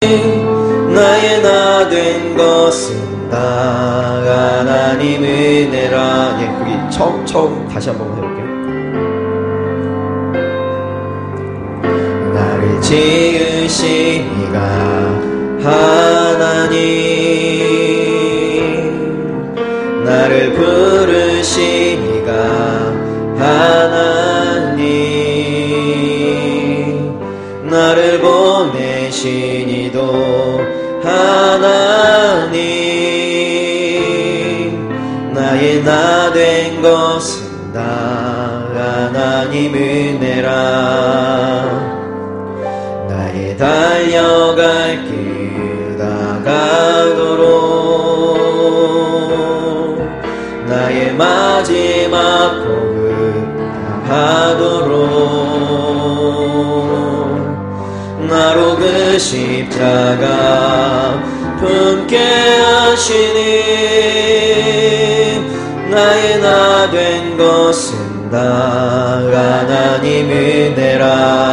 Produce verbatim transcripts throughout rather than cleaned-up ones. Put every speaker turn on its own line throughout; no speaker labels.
나의 나 된 것은 다 하나님 은혜라. 예, 여기 처음 처음 다시 한번 해볼게요. 나를 지으신 이가 하나님, 나를 부르신 이가 하나님, 나를 보내신 이도 하나님, 나의 나 된 것은 다 하나님 은혜라. 나의 달려갈 길 다가도록, 나의 마지막 호흡 다하도록, 나로 그 십자가 품게 하시니, 나의 나 된 것은 다 하나님 은혜라.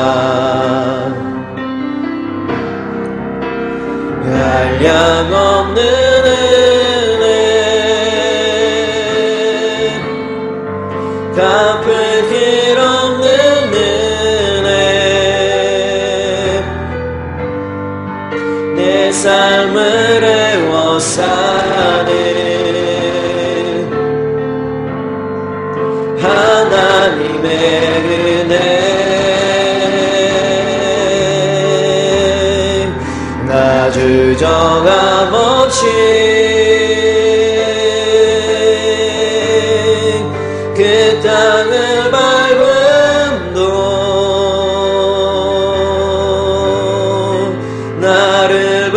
한량없는 은혜, 갚을 길 없는 은혜, 내 삶을 애워싸는 하나님의 은혜. 나 주저함 없이 그 땅을 밟음도 나를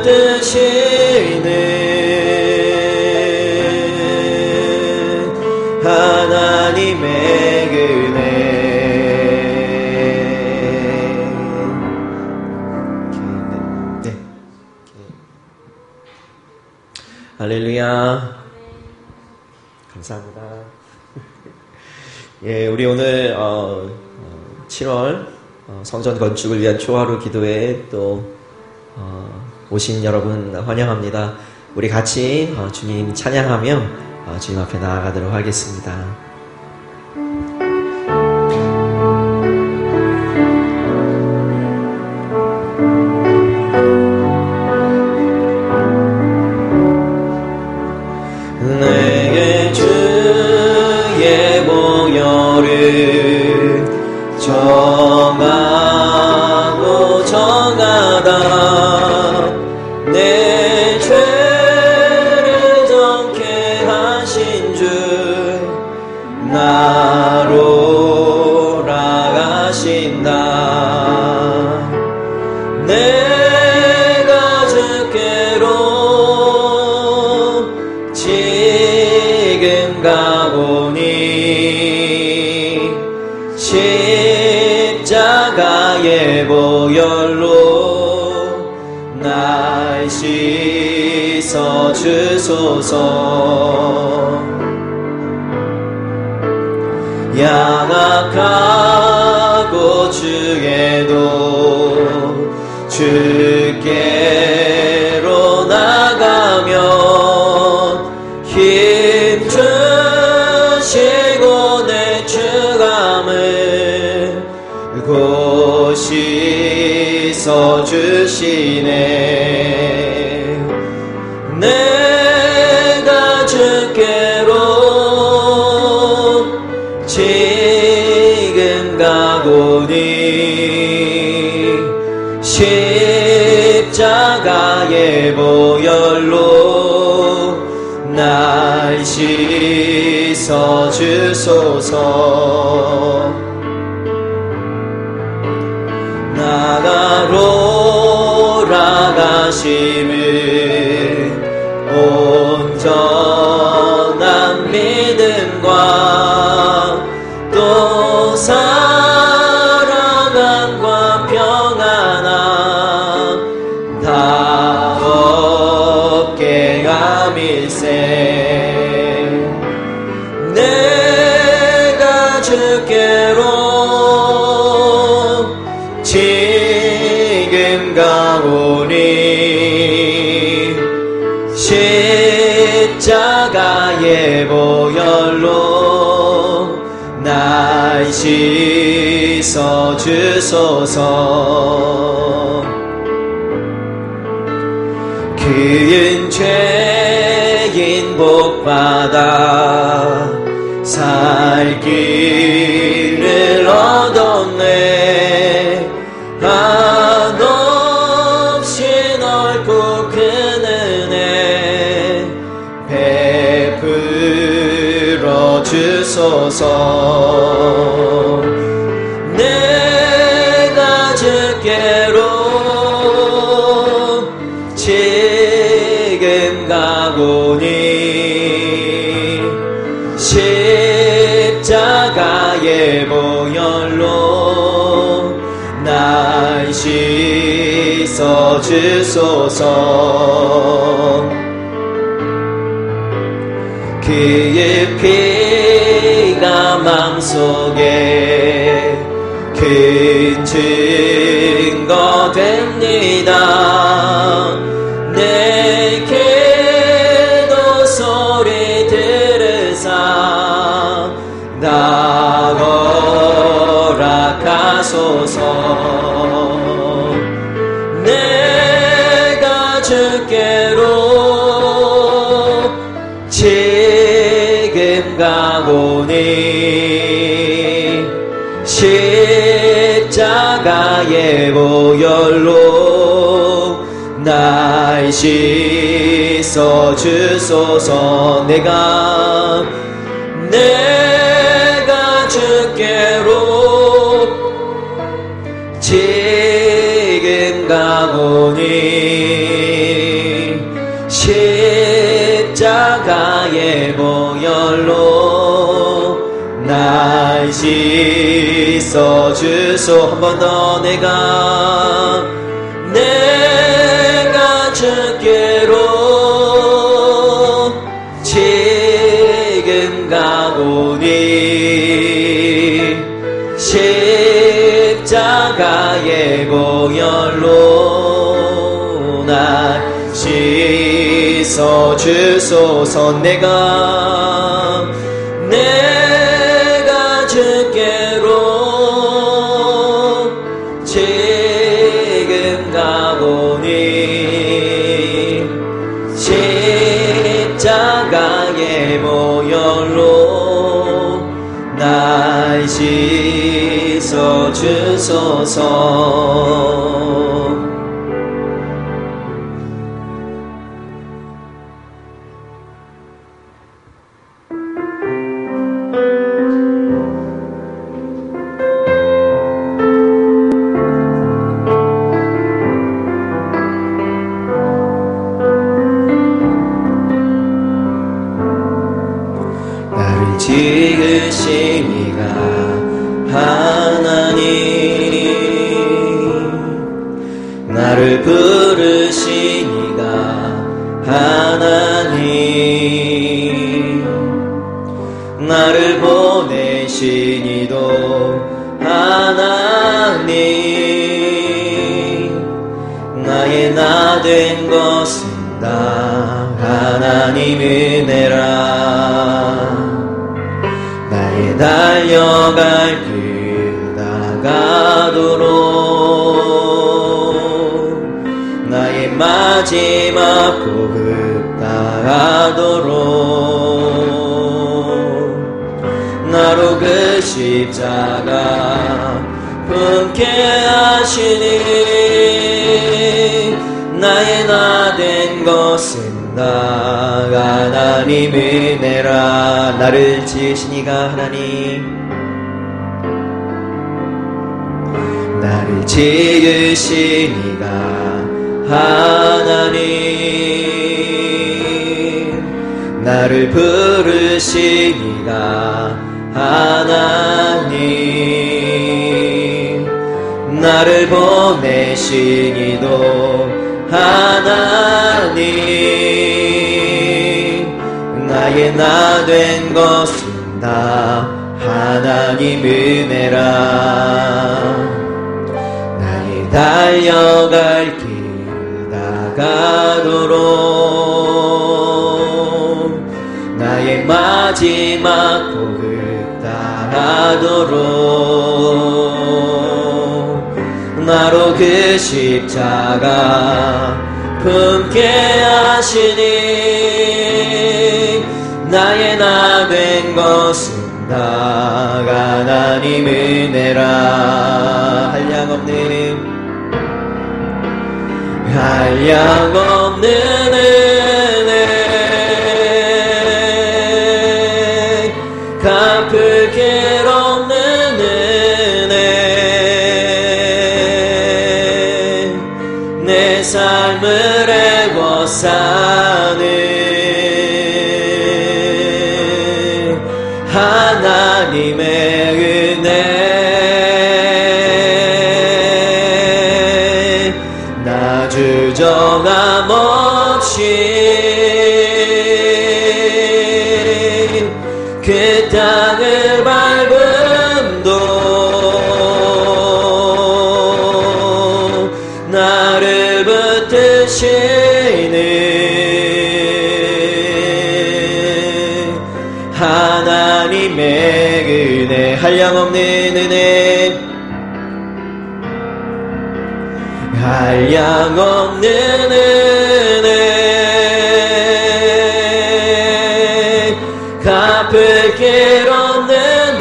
붙드시는 하나님의 은혜. 네. 할렐루야. 감사합니다. 예, 우리 오늘 어, 칠월 어, 성전 건축을 위한 초하루 기도회에 또 어, 오신 여러분 환영합니다. 우리 같이 어, 주님 찬양하며 어, 주님 앞에 나아가도록 하겠습니다. 내게 주의 보혈을 정하고 정하다 내 죄를 정케 하신 주 나로 나가신다. 내가 주께로 지금 가보니 십자가의 보혈로 날 씻어 주소서. 양악하고 주에도 주께로 나가면 힘 주시고 내 주감을 곧 씻어 주시네. 내가 주께로 지금 가보니 십자가의 보혈로 날 씻어 주소서. 나가로라 가심을 온전한 믿음과 또 사랑함과 평안함 다 얻게 함일세. 내가 주께로 지금 가오니 십자가의 보혈로 날 씻어 주소서. 그은 죄인 복받아 살 길을 얻었네. 한없이 넓고 큰 은혜 베풀어 주소서. 내가 주께로 지금 가보니 십자가의 보혈로 날 씻어 주소서. 그의 피가 맘속에 큰 증거 됩니다. 내게도 소리 들으사 나 허락하소서. 내가 주께로 지금 가보니 십자가의 보혈로 날 씻어 주소서. 내가 내가 주께로 지금 가보니 십자가의 보혈로 날 씻어 주소. 한 번 더. 내가 내가 주께로 지금 가보니 십자가의 보혈로 날 씻어 주소서. 내가 내가 주께로 지금 가보니 십자가의 보혈로 날 씻어 주소서. 지으신 이가 하나님, 나를 부르신 이가 하나님, 나를 보내신 이도 하나님, 나의 나 된 것은 다 하나님 은혜라. 나의 달려갈 길 다가도록, 나의 마지막 호흡 다하도록, 나로 그 십자가 품게 하시니, 나의 나 된 것은 다 하나님 은혜라. 나를 지으신 이가 하나님, 나를 지으신 이가 하나님, 나를 부르신 이가 하나님, 나를 보내신 이도 하나님, 나의 나 된 것은 다 하나님 은혜라. 나의 달려갈 길 나가도록 나의 마지막 복을 따라도록 나로 그 십자가 품게 하시니 나의 나 된 것은 다 하나님 은혜라. 한량없는 한량없는 은혜 갚을 길 없는 은혜 내 삶을 애워싸는 하나님의 은혜 나 주저함 없이 그 땅을 밟음도 나를 붙드시는 하나님의 은혜 한량없는 은혜 한량없는 은혜 갚을 길 없는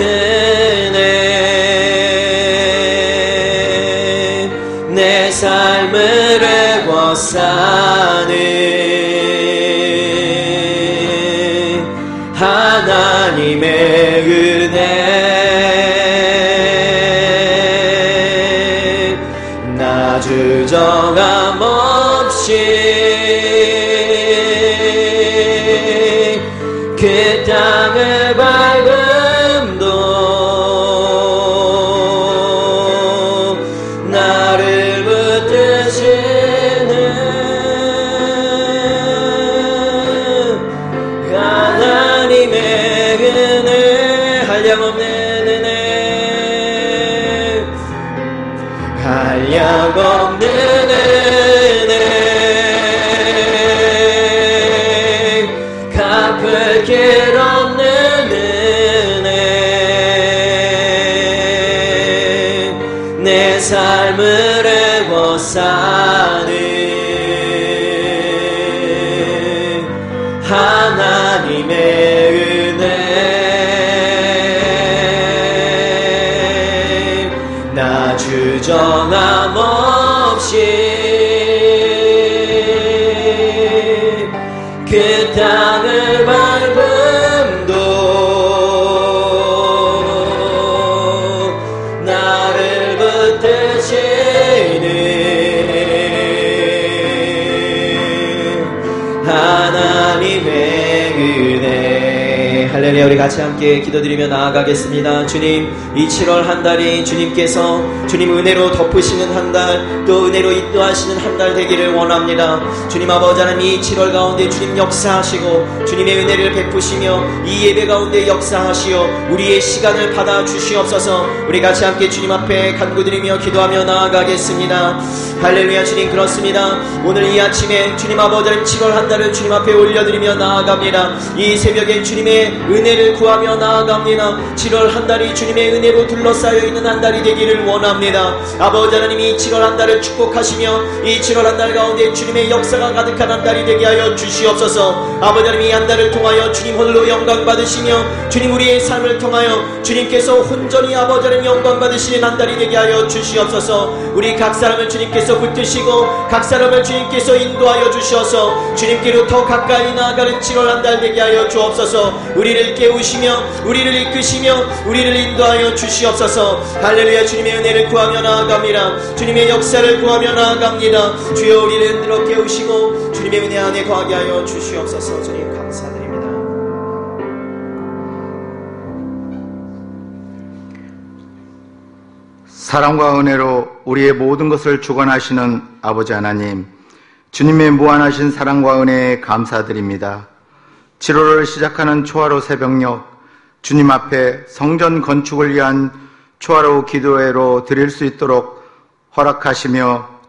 은혜 내 삶을 애워싸는 하나님의 은혜 나 주저함 없이 그 땅을 밟음도 나를 붙드시는 하나님의 은혜 한량없는 은혜 한량없는 은혜 갚을 길 없는 은혜 내 삶을 애워싸는 하나님의 은혜 나 주저함 없이 그 땅을 밟음도 나를 붙드시는 하나님의 은혜 할렐루야. 우리 같이 함께 기도드리며 나아가겠습니다. 주님, 이 칠월 한 달이 주님께서 주님 은혜로 덮으시는 한 달, 또 은혜로 인도하시는 한 달 되기를 원합니다. 주님 아버지 하나님, 이 칠월 가운데 주님 역사하시고 주님의 은혜를 베푸시며 이 예배 가운데 역사하시어 우리의 시간을 받아 주시옵소서. 우리 같이 함께 주님 앞에 간구드리며 기도하며 나아가겠습니다. 할렐루야. 주님, 그렇습니다. 오늘 이 아침에 주님 아버지 하나님 칠월 한 달을 주님 앞에 올려드리며 나아갑니다. 이 새벽에 주님의 은혜를 구하며 나아갑니다. 칠월 한 달이 주님의 은혜로 둘러싸여 있는 한 달이 되기를 원합니다. 아버지 하나님이 칠월 한 달을 축복하시며 이 칠월 한 달 가운데 주님의 역사가 가득한 한 달이 되게 하여 주시옵소서. 아버지 하나님, 이 한 달을 통하여 주님 홀로 영광 받으시며 주님 우리의 삶을 통하여 주님께서 온전히 아버지 하나님 영광 받으시는 한 달이 되게 하여 주시옵소서. 우리 각 사람을 주님께서 붙드시고 각 사람을 주님께서 인도하여 주셔서 주님께로 더 가까이 나아가는 칠월 한 달 되게 하여 주옵소서. 우리를 깨우시며 우리를 이끄시며 우리를 인도하여 주시옵소서. 할렐루야. 주님의 은혜를 구하며 나아갑니다. 주님의 역사를 구하며 나아갑니다. 주여, 우리를 흔들어 깨우시고 주님의 은혜 안에 거하게 하여 주시옵소서. 주님 감사드립니다.
사랑과 은혜로 우리의 모든 것을 주관하시는 아버지 하나님, 주님의 무한하신 사랑과 은혜에 감사드립니다. 칠월을 시작하는 초하루 새벽녘, 주님 앞에 성전 건축을 위한 초하루 기도회로 드릴 수 있도록 허락하시며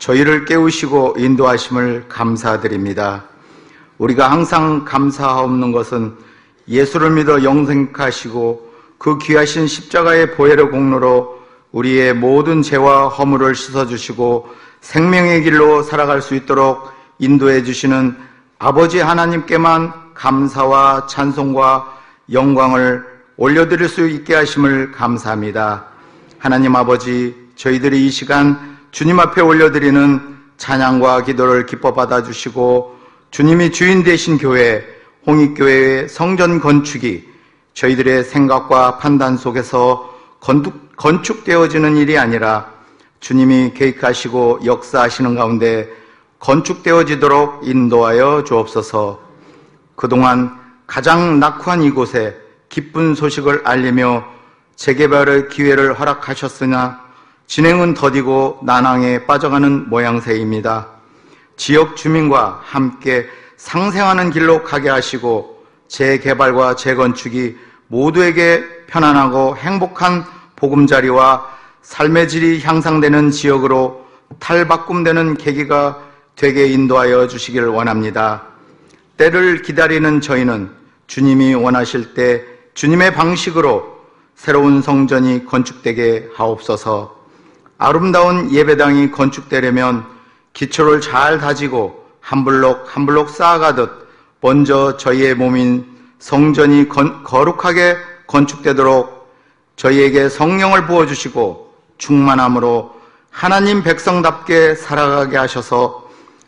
저희를 깨우시고 인도하심을 감사드립니다. 우리가 항상 감사하옵는 것은 예수를 믿어 영생하시고 그 귀하신 십자가의 보혈의 공로로 우리의 모든 죄와 허물을 씻어주시고 생명의 길로 살아갈 수 있도록 인도해 주시는 아버지 하나님께만 감사와 찬송과 영광을 올려드릴 수 있게 하심을 감사합니다. 하나님 아버지, 저희들이 이 시간 주님 앞에 올려드리는 찬양과 기도를 기뻐 받아주시고 주님이 주인 되신 교회, 홍익교회의 성전 건축이 저희들의 생각과 판단 속에서 건축, 건축되어지는 일이 아니라 주님이 계획하시고 역사하시는 가운데 건축되어지도록 인도하여 주옵소서. 그동안 가장 낙후한 이곳에 기쁜 소식을 알리며 재개발의 기회를 허락하셨으나 진행은 더디고 난항에 빠져가는 모양새입니다. 지역 주민과 함께 상생하는 길로 가게 하시고 재개발과 재건축이 모두에게 편안하고 행복한 보금자리와 삶의 질이 향상되는 지역으로 탈바꿈되는 계기가 되게 인도하여 주시길 원합니다. 때를 기다리는 저희는 주님이 원하실 때 주님의 방식으로 새로운 성전이 건축되게 하옵소서. 아름다운 예배당이 건축되려면 기초를 잘 다지고 한 블록 한 블록 쌓아가듯 먼저 저희의 몸인 성전이 건, 거룩하게 건축되도록 저희에게 성령을 부어주시고 충만함으로 하나님 백성답게 살아가게 하셔서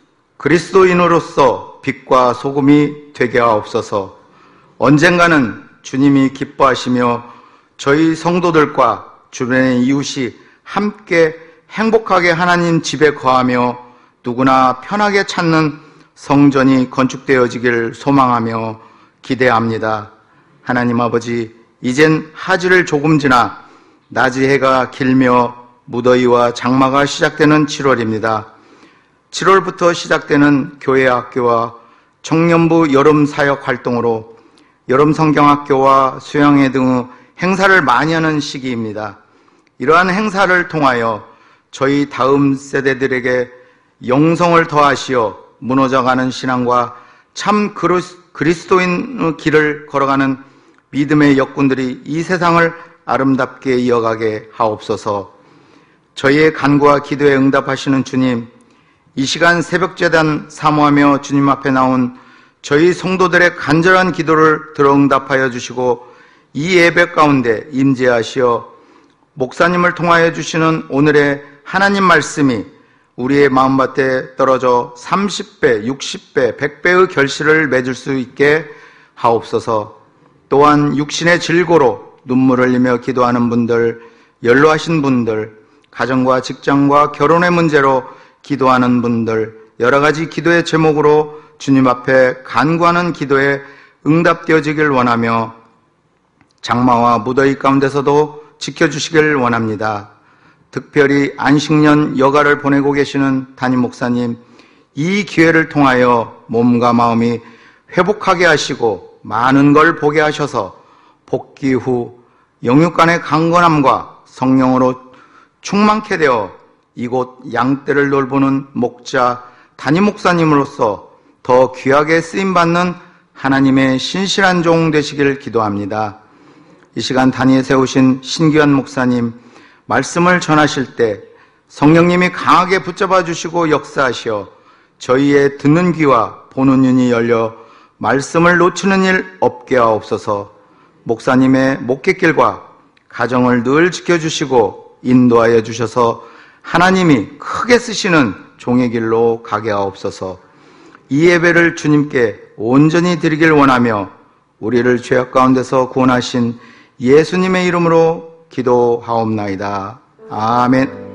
그리스도인으로서 빛과 소금이 되게 하옵소서. 언젠가는 주님이 기뻐하시며 저희 성도들과 주변의 이웃이 함께 행복하게 하나님 집에 거하며 누구나 편하게 찾는 성전이 건축되어지길 소망하며 기대합니다. 하나님 아버지, 이젠 하지를 조금 지나 낮이 해가 길며 무더위와 장마가 시작되는 칠월입니다. 칠월부터 시작되는 교회 학교와 청년부 여름 사역 활동으로 여름 성경학교와 수양회 등의 행사를 많이 하는 시기입니다. 이러한 행사를 통하여 저희 다음 세대들에게 영성을 더하시어 무너져가는 신앙과 참 그리스도인의 길을 걸어가는 믿음의 역군들이 이 세상을 아름답게 이어가게 하옵소서. 저희의 간구와 기도에 응답하시는 주님, 이 시간 새벽제단 사모하며 주님 앞에 나온 저희 성도들의 간절한 기도를 들어 응답하여 주시고 이 예배 가운데 임재하시어 목사님을 통하여 주시는 오늘의 하나님 말씀이 우리의 마음밭에 떨어져 삼십 배, 육십 배, 백 배의 결실을 맺을 수 있게 하옵소서. 또한 육신의 질고로 눈물을 흘리며 기도하는 분들, 연로하신 분들, 가정과 직장과 결혼의 문제로 기도하는 분들, 여러 가지 기도의 제목으로 주님 앞에 간구하는 기도에 응답되어지길 원하며 장마와 무더위 가운데서도 지켜주시길 원합니다. 특별히 안식년 여가를 보내고 계시는 담임 목사님, 이 기회를 통하여 몸과 마음이 회복하게 하시고 많은 걸 보게 하셔서 복귀 후 영육간의 강건함과 성령으로 충만케 되어 이곳 양떼를 돌보는 목자 담임 목사님으로서 더 귀하게 쓰임받는 하나님의 신실한 종 되시길 기도합니다. 이 시간 단위에 세우신 신규환 목사님, 말씀을 전하실 때 성령님이 강하게 붙잡아 주시고 역사하시어 저희의 듣는 귀와 보는 눈이 열려 말씀을 놓치는 일 없게 하옵소서. 목사님의 목객길과 가정을 늘 지켜주시고 인도하여 주셔서 하나님이 크게 쓰시는 종의 길로 가게 하옵소서. 이 예배를 주님께 온전히 드리길 원하며 우리를 죄악 가운데서 구원하신 예수님의 이름으로 기도하옵나이다. 아멘.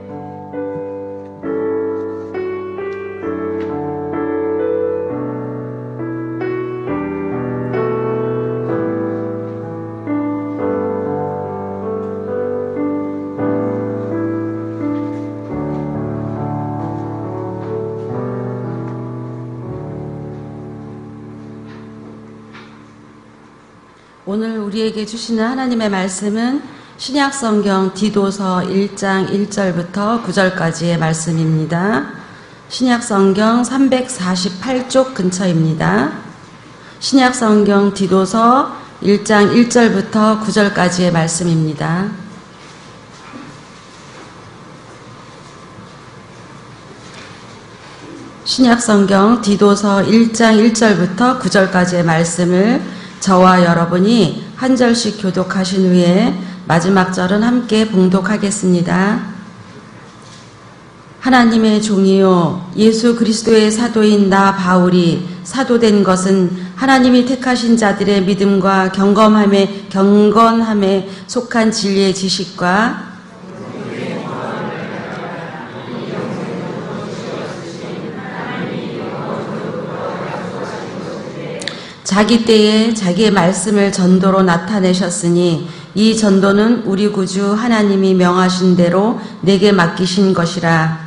오늘 우리에게 주시는 하나님의 말씀은 신약성경 디도서 일 장 일 절부터 구 절까지의 말씀입니다. 신약성경 삼백사십팔 쪽 근처입니다. 신약성경 디도서 일 장 일 절부터 구 절까지의 말씀입니다. 신약성경 디도서 일 장 일 절부터 구 절까지의 말씀을 저와 여러분이 한 절씩 교독하신 후에 마지막 절은 함께 봉독하겠습니다. 하나님의 종이요 예수 그리스도의 사도인 나 바울이 사도된 것은 하나님이 택하신 자들의 믿음과 경건함에 경건함에 속한 진리의 지식과 자기 때에 자기의 말씀을 전도로 나타내셨으니 이 전도는 우리 구주 하나님이 명하신 대로 내게 맡기신 것이라.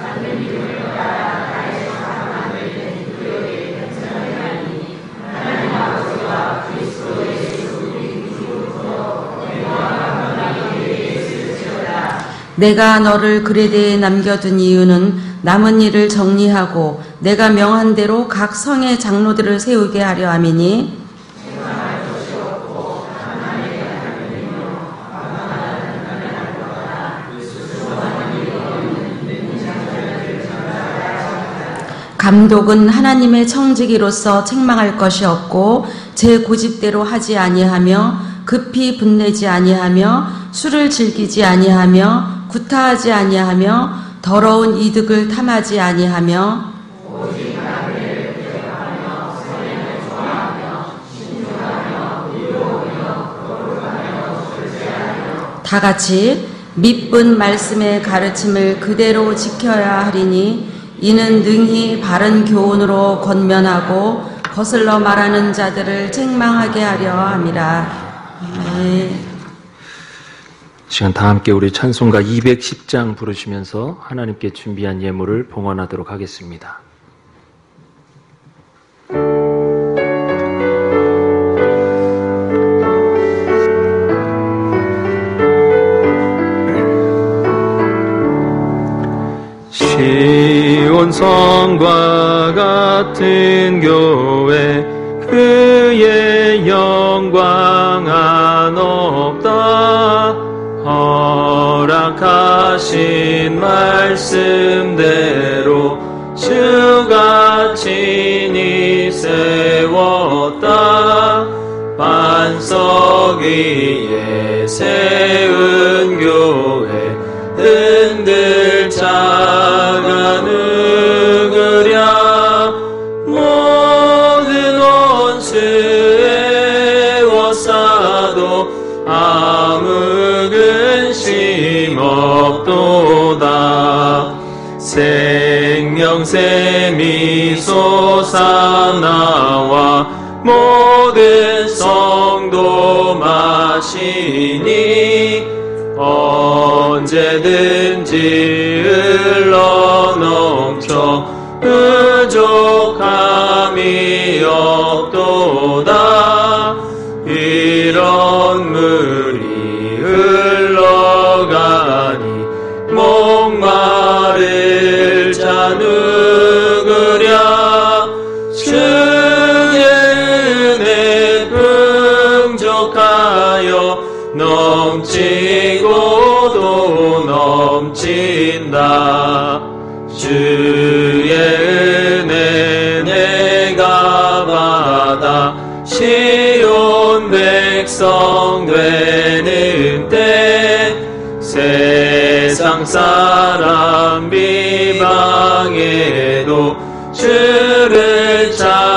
내가 너를 그레데에 남겨둔 이유는 남은 일을 정리하고 내가 명한 대로 각 성의 장로들을 세우게 하려 함이니 감독은 하나님의 청지기로서 책망할 것이 없고 제 고집대로 하지 아니하며 급히 분내지 아니하며 술을 즐기지 아니하며 구타하지 아니하며 더러운 이득을 탐하지 아니하며 오직 나를 대하며 선행을 좋아하며 신중하며 의로우며 거룩하며 절제하며 다 같이 믿은 말씀의 가르침을 그대로 지켜야 하리니 이는 능히 바른 교훈으로 권면하고 거슬러 말하는 자들을 책망하게 하려 함이라. 네.
시간 다 함께 우리 찬송가 이백십 장 부르시면서 하나님께 준비한 예물을 봉헌하도록 하겠습니다. 시온성과 같은 교회 그의 영광 한없다. 허락하신 말씀대로 주가 친히 세웠다. 반석 위에 세운 교회 흔들 자가 누구랴. 모든 원수에 워싸도 아무 근심 없도다. 생명샘이 솟아나와 모든 성도 마시니 언제든지 흘러넘쳐 부족함이 없도다. 이런 물이 흘러가니 목마를 자 누구랴. 주의 은혜 풍족하여 넘치고도 넘친다. 주의 은혜 내가 받아 시온 백성 되는 때 세상 사람 비방해도 주를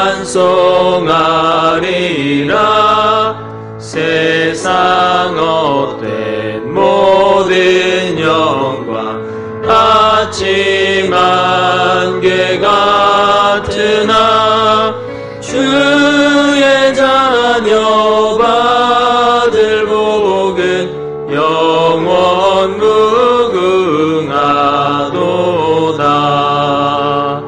찬송하리라. 세상 헛된 모든 영광 아침 안개 같으나 주의 자녀 받을 복은 영원 무궁하도다.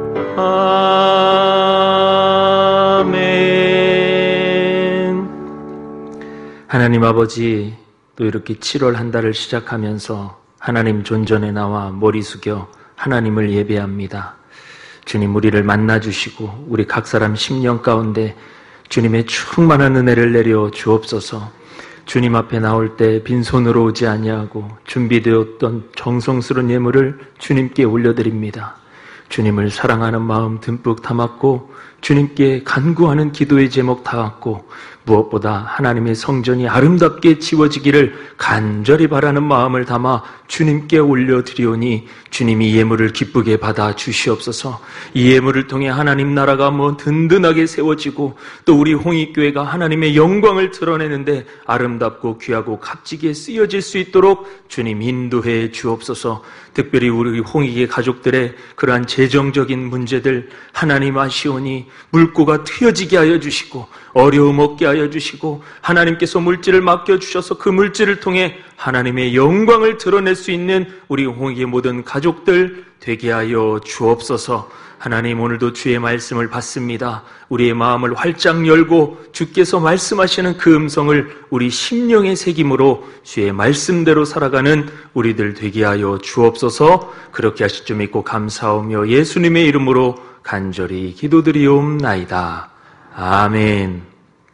아멘. 하나님 아버지, 또 이렇게 칠월 한 달을 시작하면서 하나님 존전에 나와 머리 숙여 하나님을 예배합니다. 주님, 우리를 만나주시고 우리 각 사람 심령 가운데 주님의 충만한 은혜를 내려 주옵소서. 주님 앞에 나올 때 빈손으로 오지 아니하고 준비되었던 정성스러운 예물을 주님께 올려드립니다. 주님을 사랑하는 마음 듬뿍 담았고 주님께 간구하는 기도의 제목 담았고 무엇보다 하나님의 성전이 아름답게 지워지기를 간절히 바라는 마음을 담아 주님께 올려드리오니 주님이 예물을 기쁘게 받아 주시옵소서. 이 예물을 통해 하나님 나라가 뭐 든든하게 세워지고 또 우리 홍익교회가 하나님의 영광을 드러내는데 아름답고 귀하고 값지게 쓰여질 수 있도록 주님 인도해 주옵소서. 특별히 우리 홍익의 가족들의 그러한 재정적인 문제들 하나님 아시오니 물꼬가 트여지게 하여 주시고 어려움 없게 하여 주시고 하나님께서 물질을 맡겨주셔서 그 물질을 통해 하나님의 영광을 드러낼 수 있는 우리 홍익의 모든 가족들 되게 하여 주옵소서. 하나님, 오늘도 주의 말씀을 받습니다. 우리의 마음을 활짝 열고 주께서 말씀하시는 그 음성을 우리 심령의 새김으로 주의 말씀대로 살아가는 우리들 되게 하여 주옵소서. 그렇게 하실 줄 믿고 감사하며 예수님의 이름으로 간절히 기도드리옵나이다. 아멘.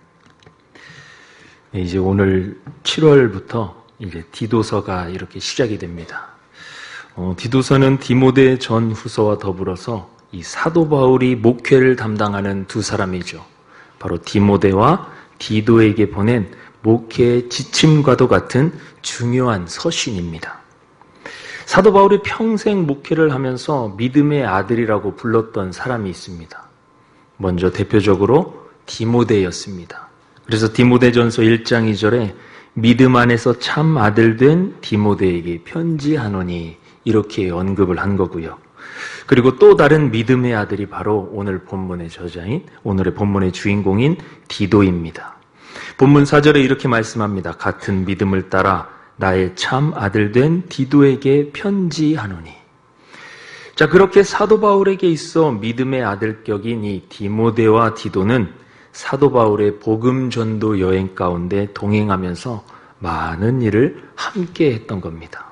이제 오늘 칠월부터 이제 디도서가 이렇게 시작이 됩니다. 어, 디도서는 디모데 전후서와 더불어서 이 사도 바울이 목회를 담당하는 두 사람이죠. 바로 디모데와 디도에게 보낸 목회의 지침과도 같은 중요한 서신입니다. 사도 바울이 평생 목회를 하면서 믿음의 아들이라고 불렀던 사람이 있습니다. 먼저 대표적으로 디모데였습니다. 그래서 디모데전서 일 장 이 절에 믿음 안에서 참 아들 된 디모데에게 편지하노니 이렇게 언급을 한 거고요. 그리고 또 다른 믿음의 아들이 바로 오늘 본문의 저자인, 오늘의 본문의 주인공인 디도입니다. 본문 사 절에 이렇게 말씀합니다. 같은 믿음을 따라 나의 참 아들 된 디도에게 편지하노니. 자, 그렇게 사도 바울에게 있어 믿음의 아들격인 이 디모데와 디도는 사도 바울의 복음 전도 여행 가운데 동행하면서 많은 일을 함께 했던 겁니다.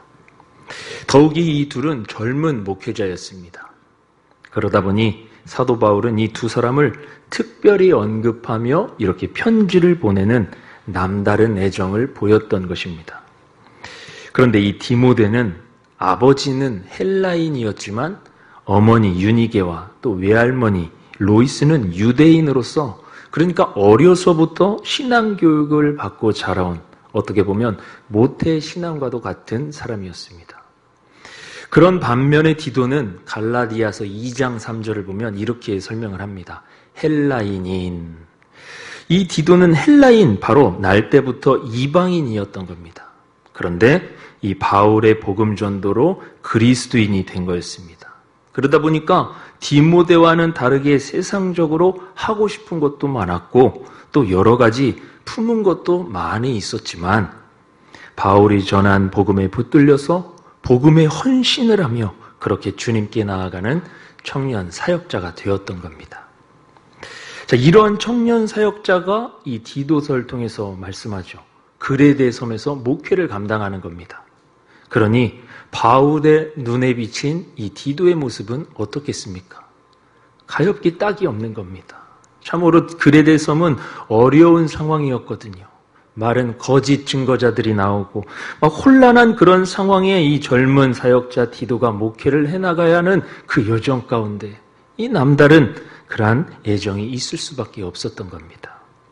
더욱이 이 둘은 젊은 목회자였습니다. 그러다 보니 사도 바울은 이 두 사람을 특별히 언급하며 이렇게 편지를 보내는 남다른 애정을 보였던 것입니다. 그런데 이 디모데는 아버지는 헬라인이었지만 어머니 유니게와 또 외할머니 로이스는 유대인으로서, 그러니까 어려서부터 신앙교육을 받고 자라온, 어떻게 보면 모태 신앙과도 같은 사람이었습니다. 그런 반면에 디도는 갈라디아서 이 장 삼 절을 보면 이렇게 설명을 합니다. 헬라인인. 이 디도는 헬라인, 바로 날 때부터 이방인이었던 겁니다. 그런데 이 바울의 복음 전도로 그리스도인이 된 거였습니다. 그러다 보니까 디모데와는 다르게 세상적으로 하고 싶은 것도 많았고 또 여러 가지 품은 것도 많이 있었지만 바울이 전한 복음에 붙들려서 복음에 헌신을 하며 그렇게 주님께 나아가는 청년 사역자가 되었던 겁니다. 자, 이러한 청년 사역자가 이 디도서를 통해서 말씀하죠. 그레데 섬에서 목회를 감당하는 겁니다. 그러니 바울의 눈에 비친 이 디도의 모습은 어떻겠습니까? 가엾기 딱이 없는 겁니다. 참으로 그레데 섬은 어려운 상황이었거든요. 많은 거짓 증거자들이 나오고 막 혼란한 그런 상황에 이 젊은 사역자 디도가 목회를 해나가야 하는 그 여정 가운데 이 남다른 그러한 애정이 있을 수밖에 없었던 겁니다.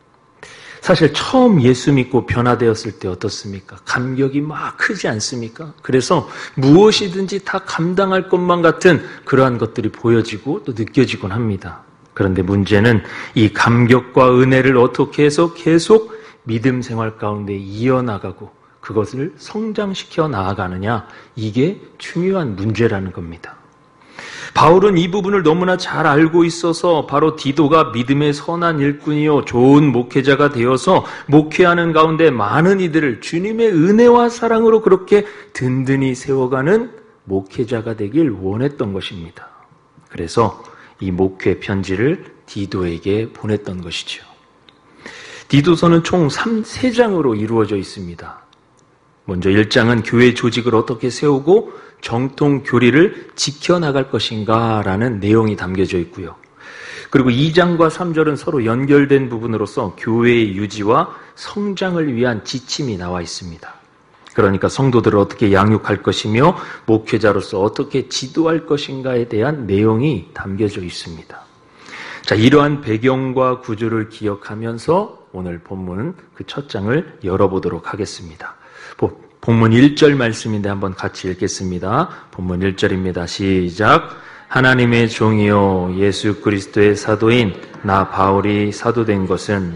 사실 처음 예수 믿고 변화되었을 때 어떻습니까? 감격이 막 크지 않습니까? 그래서 무엇이든지 다 감당할 것만 같은 그러한 것들이 보여지고 또 느껴지곤 합니다. 그런데 문제는 이 감격과 은혜를 어떻게 해서 계속 믿음 생활 가운데 이어나가고 그것을 성장시켜 나아가느냐, 이게 중요한 문제라는 겁니다. 바울은 이 부분을 너무나 잘 알고 있어서 바로 디도가 믿음의 선한 일꾼이요 좋은 목회자가 되어서 목회하는 가운데 많은 이들을 주님의 은혜와 사랑으로 그렇게 든든히 세워가는 목회자가 되길 원했던 것입니다. 그래서 이 목회 편지를 디도에게 보냈던 것이죠. 디도서는 총 세 장으로 이루어져 있습니다. 먼저 일 장은 교회 조직을 어떻게 세우고 정통 교리를 지켜나갈 것인가라는 내용이 담겨져 있고요. 그리고 이 장과 삼 절은 서로 연결된 부분으로서 교회의 유지와 성장을 위한 지침이 나와 있습니다. 그러니까 성도들을 어떻게 양육할 것이며 목회자로서 어떻게 지도할 것인가에 대한 내용이 담겨져 있습니다. 자, 이러한 배경과 구조를 기억하면서 오늘 본문 그 첫 장을 열어보도록 하겠습니다. 본문 일 절 말씀인데 한번 같이 읽겠습니다. 본문 일 절입니다. 시작. 하나님의 종이요 예수 그리스도의 사도인 나 바울이 사도된 것은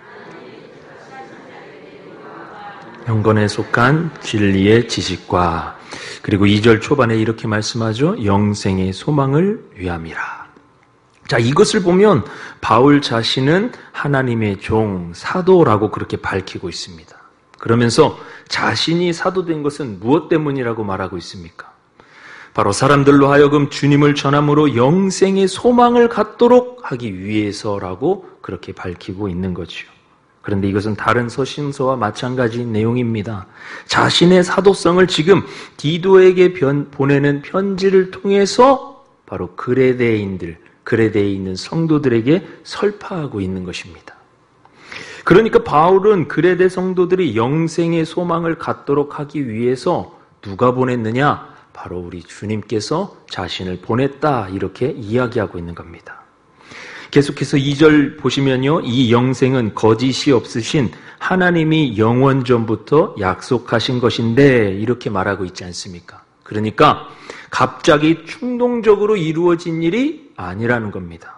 영권에 속한 진리의 지식과, 그리고 이 절 초반에 이렇게 말씀하죠. 영생의 소망을 위함이라. 자, 이것을 보면 바울 자신은 하나님의 종, 사도라고 그렇게 밝히고 있습니다. 그러면서 자신이 사도된 것은 무엇 때문이라고 말하고 있습니까? 바로 사람들로 하여금 주님을 전함으로 영생의 소망을 갖도록 하기 위해서라고 그렇게 밝히고 있는 거죠. 그런데 이것은 다른 서신서와 마찬가지인 내용입니다. 자신의 사도성을 지금 디도에게 변, 보내는 편지를 통해서 바로 그레데인들, 그레데에 있는 성도들에게 설파하고 있는 것입니다. 그러니까 바울은 그레데 성도들이 영생의 소망을 갖도록 하기 위해서 누가 보냈느냐? 바로 우리 주님께서 자신을 보냈다, 이렇게 이야기하고 있는 겁니다. 계속해서 이 절 보시면요, 이 영생은 거짓이 없으신 하나님이 영원 전부터 약속하신 것인데, 이렇게 말하고 있지 않습니까? 그러니까 갑자기 충동적으로 이루어진 일이 아니라는 겁니다.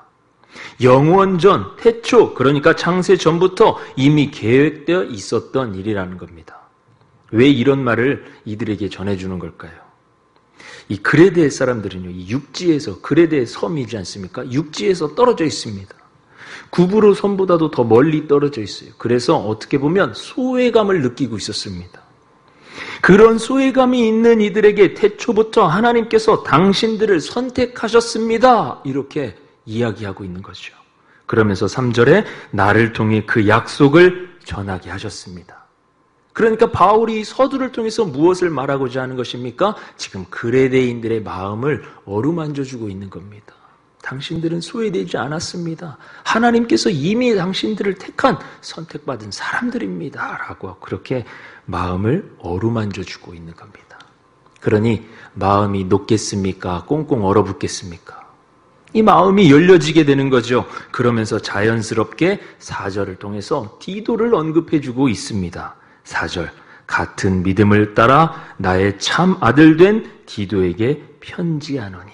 영원전, 태초, 그러니까 창세 전부터 이미 계획되어 있었던 일이라는 겁니다. 왜 이런 말을 이들에게 전해주는 걸까요? 이 그레데 사람들은요, 이 육지에서, 그레데 섬이지 않습니까? 육지에서 떨어져 있습니다. 구브로 섬보다도 더 멀리 떨어져 있어요. 그래서 어떻게 보면 소외감을 느끼고 있었습니다. 그런 소외감이 있는 이들에게 태초부터 하나님께서 당신들을 선택하셨습니다, 이렇게 이야기하고 있는 거죠. 그러면서 삼 절에 나를 통해 그 약속을 전하게 하셨습니다. 그러니까 바울이 서두를 통해서 무엇을 말하고자 하는 것입니까? 지금 그레데인들의 마음을 어루만져주고 있는 겁니다. 당신들은 소외되지 않았습니다. 하나님께서 이미 당신들을 택한 선택받은 사람들입니다, 라고 그렇게 마음을 어루만져주고 있는 겁니다. 그러니 마음이 녹겠습니까? 꽁꽁 얼어붙겠습니까? 이 마음이 열려지게 되는 거죠. 그러면서 자연스럽게 사 절을 통해서 디도를 언급해주고 있습니다. 사 절, 같은 믿음을 따라 나의 참 아들 된 디도에게 편지하노니.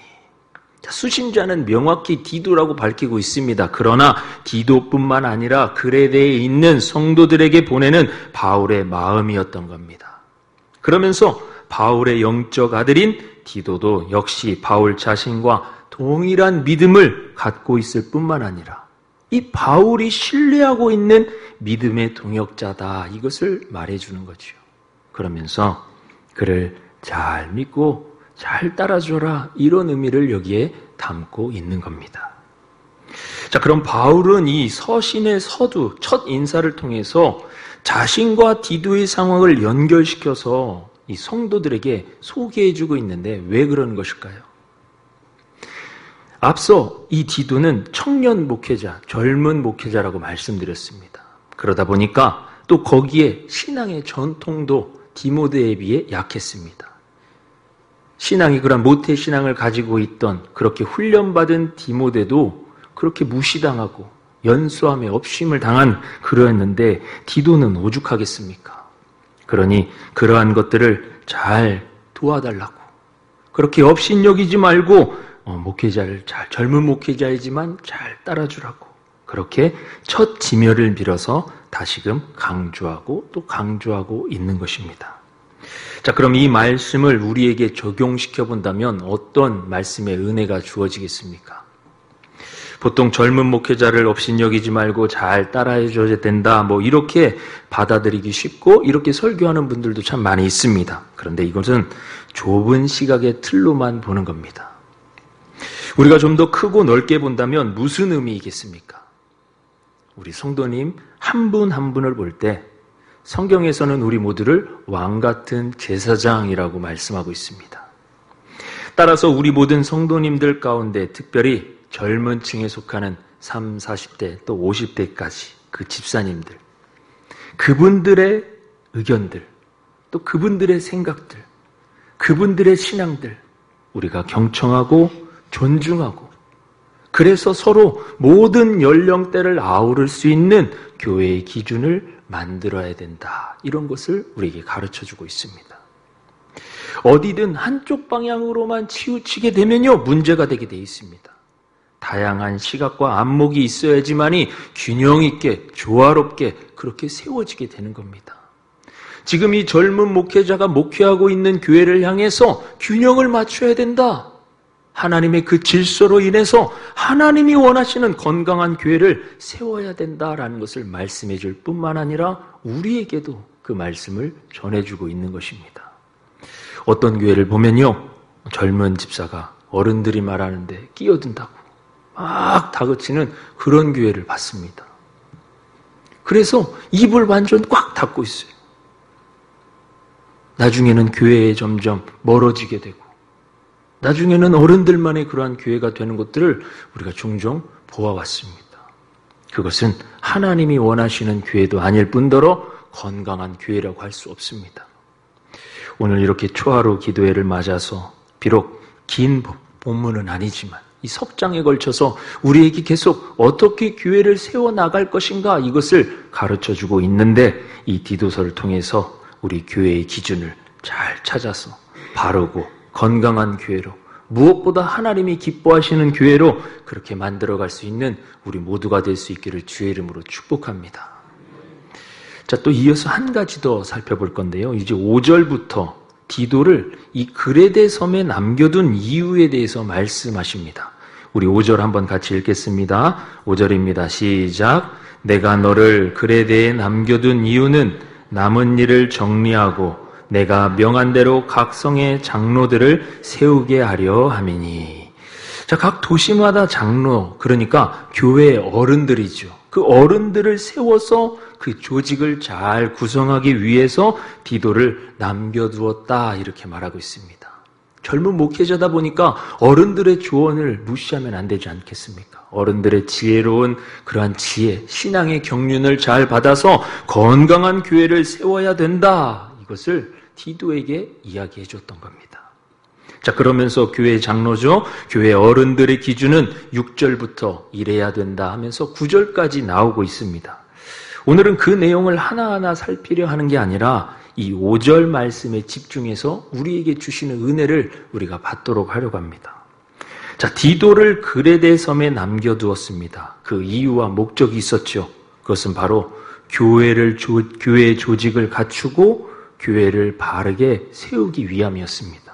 수신자는 명확히 디도라고 밝히고 있습니다. 그러나 디도뿐만 아니라 그레데에 있는 성도들에게 보내는 바울의 마음이었던 겁니다. 그러면서 바울의 영적 아들인 디도도 역시 바울 자신과 동일한 믿음을 갖고 있을 뿐만 아니라 이 바울이 신뢰하고 있는 믿음의 동역자다, 이것을 말해주는 거죠. 그러면서 그를 잘 믿고 잘 따라줘라, 이런 의미를 여기에 담고 있는 겁니다. 자, 그럼 바울은 이 서신의 서두, 첫 인사를 통해서 자신과 디도의 상황을 연결시켜서 이 성도들에게 소개해주고 있는데 왜 그런 것일까요? 앞서 이 디도는 청년 목회자, 젊은 목회자라고 말씀드렸습니다. 그러다 보니까 또 거기에 신앙의 전통도 디모데에 비해 약했습니다. 신앙이 그런 모태 신앙을 가지고 있던, 그렇게 훈련받은 디모데도 그렇게 무시당하고 연수함에 업심을 당한 그러했는데 디도는 오죽하겠습니까? 그러니 그러한 것들을 잘 도와달라고, 그렇게 업신여기지 말고 어, 목회자를 잘, 젊은 목회자이지만 잘 따라주라고, 그렇게 첫 지멸을 빌어서 다시금 강조하고 또 강조하고 있는 것입니다. 자, 그럼 이 말씀을 우리에게 적용시켜 본다면 어떤 말씀의 은혜가 주어지겠습니까? 보통 젊은 목회자를 업신여기지 말고 잘 따라해줘야 된다, 뭐 이렇게 받아들이기 쉽고 이렇게 설교하는 분들도 참 많이 있습니다. 그런데 이것은 좁은 시각의 틀로만 보는 겁니다. 우리가 좀 더 크고 넓게 본다면 무슨 의미이겠습니까? 우리 성도님 한 분 한 분을 볼 때 성경에서는 우리 모두를 왕 같은 제사장이라고 말씀하고 있습니다. 따라서 우리 모든 성도님들 가운데 특별히 젊은 층에 속하는 삼, 사십 대 또 오십 대까지 그 집사님들, 그분들의 의견들, 또 그분들의 생각들, 그분들의 신앙들 우리가 경청하고 존중하고, 그래서 서로 모든 연령대를 아우를 수 있는 교회의 기준을 만들어야 된다. 이런 것을 우리에게 가르쳐주고 있습니다. 어디든 한쪽 방향으로만 치우치게 되면요, 문제가 되게 돼 있습니다. 다양한 시각과 안목이 있어야지만이 균형 있게, 조화롭게 그렇게 세워지게 되는 겁니다. 지금 이 젊은 목회자가 목회하고 있는 교회를 향해서 균형을 맞춰야 된다. 하나님의 그 질서로 인해서 하나님이 원하시는 건강한 교회를 세워야 된다라는 것을 말씀해 줄 뿐만 아니라 우리에게도 그 말씀을 전해주고 있는 것입니다. 어떤 교회를 보면요, 젊은 집사가 어른들이 말하는데 끼어든다고 막 다그치는 그런 교회를 봤습니다. 그래서 입을 완전 꽉 닫고 있어요. 나중에는 교회에 점점 멀어지게 되고, 나중에는 어른들만의 그러한 교회가 되는 것들을 우리가 종종 보아왔습니다. 그것은 하나님이 원하시는 교회도 아닐 뿐더러 건강한 교회라고 할 수 없습니다. 오늘 이렇게 초하루 기도회를 맞아서 비록 긴 본문은 아니지만 이 석 장에 걸쳐서 우리에게 계속 어떻게 교회를 세워나갈 것인가 이것을 가르쳐주고 있는데, 이 디도서를 통해서 우리 교회의 기준을 잘 찾아서 바르고 건강한 교회로, 무엇보다 하나님이 기뻐하시는 교회로 그렇게 만들어갈 수 있는 우리 모두가 될 수 있기를 주의 이름으로 축복합니다. 자, 또 이어서 한 가지 더 살펴볼 건데요. 이제 오 절부터 디도를 이 그레데 섬에 남겨둔 이유에 대해서 말씀하십니다. 우리 오 절 한번 같이 읽겠습니다. 오 절입니다. 시작. 내가 너를 그레데에 남겨둔 이유는 남은 일을 정리하고 내가 명한 대로 각 성의 장로들을 세우게 하려 함이니. 자, 각 도시마다 장로, 그러니까 교회의 어른들이죠. 그 어른들을 세워서 그 조직을 잘 구성하기 위해서 디도를 남겨두었다, 이렇게 말하고 있습니다. 젊은 목회자다 보니까 어른들의 조언을 무시하면 안 되지 않겠습니까? 어른들의 지혜로운 그러한 지혜, 신앙의 경륜을 잘 받아서 건강한 교회를 세워야 된다, 이것을 디도에게 이야기해 줬던 겁니다. 자, 그러면서 교회 장로죠, 교회 어른들의 기준은 육 절부터 이래야 된다 하면서 구 절까지 나오고 있습니다. 오늘은 그 내용을 하나하나 살피려 하는 게 아니라 이 오 절 말씀에 집중해서 우리에게 주시는 은혜를 우리가 받도록 하려고 합니다. 자, 디도를 그레데 섬에 남겨두었습니다. 그 이유와 목적이 있었죠. 그것은 바로 교회를 조, 교회의 조직을 갖추고 교회를 바르게 세우기 위함이었습니다.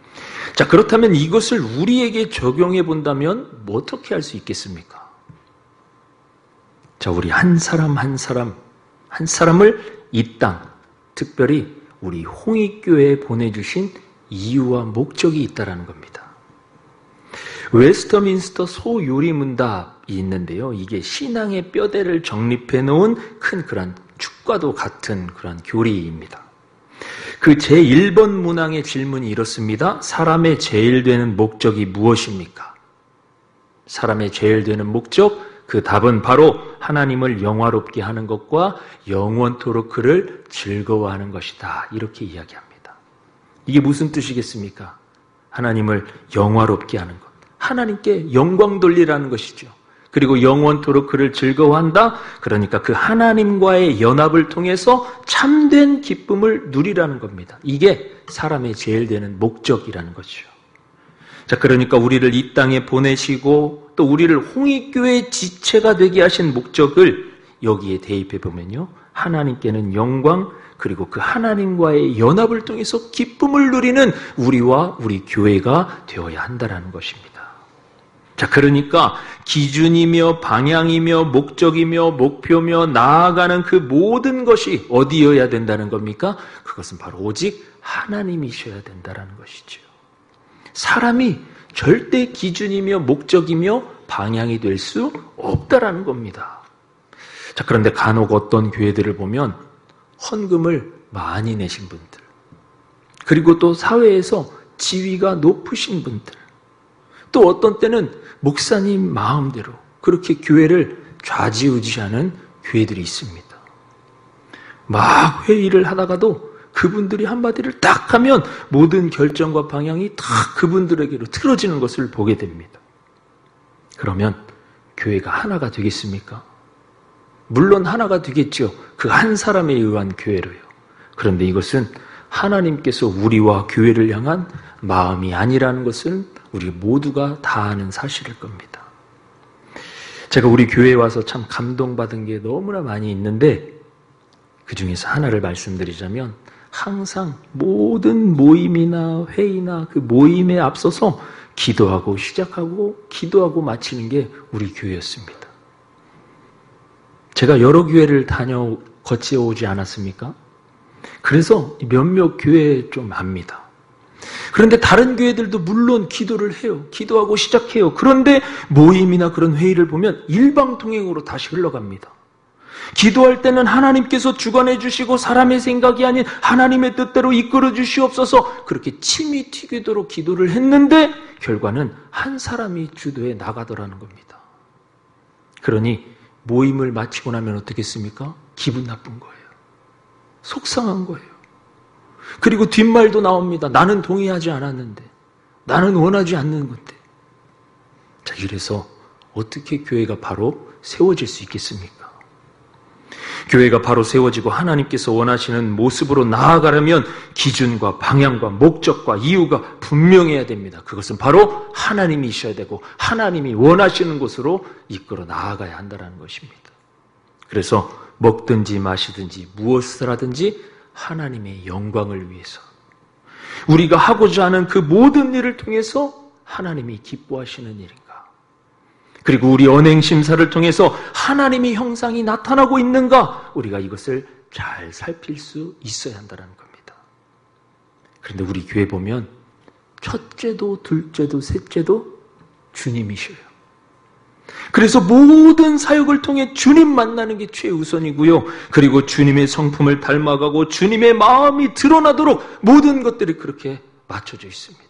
자, 그렇다면 이것을 우리에게 적용해 본다면 뭐 어떻게 할 수 있겠습니까? 자, 우리 한 사람 한 사람 한 사람을 이 땅, 특별히 우리 홍익교회에 보내주신 이유와 목적이 있다는 겁니다. 웨스터민스터 소요리문답이 있는데요. 이게 신앙의 뼈대를 정립해 놓은 큰 그런 축과도 같은 그런 교리입니다. 그 제일 번 문항의 질문이 이렇습니다. 사람의 제일 되는 목적이 무엇입니까? 사람의 제일 되는 목적, 그 답은 바로 하나님을 영화롭게 하는 것과 영원토록 그를 즐거워하는 것이다, 이렇게 이야기합니다. 이게 무슨 뜻이겠습니까? 하나님을 영화롭게 하는 것, 하나님께 영광 돌리라는 것이죠. 그리고 영원토록 그를 즐거워한다, 그러니까 그 하나님과의 연합을 통해서 참된 기쁨을 누리라는 겁니다. 이게 사람의 제일 되는 목적이라는 거죠. 자, 그러니까 우리를 이 땅에 보내시고 또 우리를 홍익교회의 지체가 되게 하신 목적을 여기에 대입해 보면요, 하나님께는 영광, 그리고 그 하나님과의 연합을 통해서 기쁨을 누리는 우리와 우리 교회가 되어야 한다는 것입니다. 자, 그러니까 기준이며 방향이며 목적이며 목표며 나아가는 그 모든 것이 어디여야 된다는 겁니까? 그것은 바로 오직 하나님이셔야 된다는 것이죠. 사람이 절대 기준이며 목적이며 방향이 될 수 없다라는 겁니다. 자, 그런데 간혹 어떤 교회들을 보면 헌금을 많이 내신 분들, 그리고 또 사회에서 지위가 높으신 분들, 또 어떤 때는 목사님 마음대로 그렇게 교회를 좌지우지하는 교회들이 있습니다. 막 회의를 하다가도 그분들이 한마디를 딱 하면 모든 결정과 방향이 다 그분들에게로 틀어지는 것을 보게 됩니다. 그러면 교회가 하나가 되겠습니까? 물론 하나가 되겠죠. 그 한 사람에 의한 교회로요. 그런데 이것은 하나님께서 우리와 교회를 향한 마음이 아니라는 것을 우리 모두가 다 아는 사실일 겁니다. 제가 우리 교회에 와서 참 감동받은 게 너무나 많이 있는데 그 중에서 하나를 말씀드리자면 항상 모든 모임이나 회의나 그 모임에 앞서서 기도하고 시작하고 기도하고 마치는 게 우리 교회였습니다. 제가 여러 교회를 다녀 거쳐오지 않았습니까? 그래서 몇몇 교회 좀 압니다. 그런데 다른 교회들도 물론 기도를 해요. 기도하고 시작해요. 그런데 모임이나 그런 회의를 보면 일방통행으로 다시 흘러갑니다. 기도할 때는 하나님께서 주관해 주시고 사람의 생각이 아닌 하나님의 뜻대로 이끌어 주시옵소서 그렇게 침이 튀기도록 기도를 했는데 결과는 한 사람이 주도해 나가더라는 겁니다. 그러니 모임을 마치고 나면 어떻겠습니까? 기분 나쁜 거예요. 속상한 거예요. 그리고 뒷말도 나옵니다. 나는 동의하지 않았는데, 나는 원하지 않는 건데. 자, 이래서 어떻게 교회가 바로 세워질 수 있겠습니까? 교회가 바로 세워지고 하나님께서 원하시는 모습으로 나아가려면 기준과 방향과 목적과 이유가 분명해야 됩니다. 그것은 바로 하나님이셔야 되고 하나님이 원하시는 곳으로 이끌어 나아가야 한다는 것입니다. 그래서 먹든지 마시든지 무엇을 하든지 하나님의 영광을 위해서 우리가 하고자 하는 그 모든 일을 통해서 하나님이 기뻐하시는 일인가? 그리고 우리 언행 심사를 통해서 하나님의 형상이 나타나고 있는가? 우리가 이것을 잘 살필 수 있어야 한다는 겁니다. 그런데 우리 교회 보면 첫째도 둘째도 셋째도 주님이셔요. 그래서 모든 사역을 통해 주님 만나는 게 최우선이고요. 그리고 주님의 성품을 닮아가고 주님의 마음이 드러나도록 모든 것들이 그렇게 맞춰져 있습니다.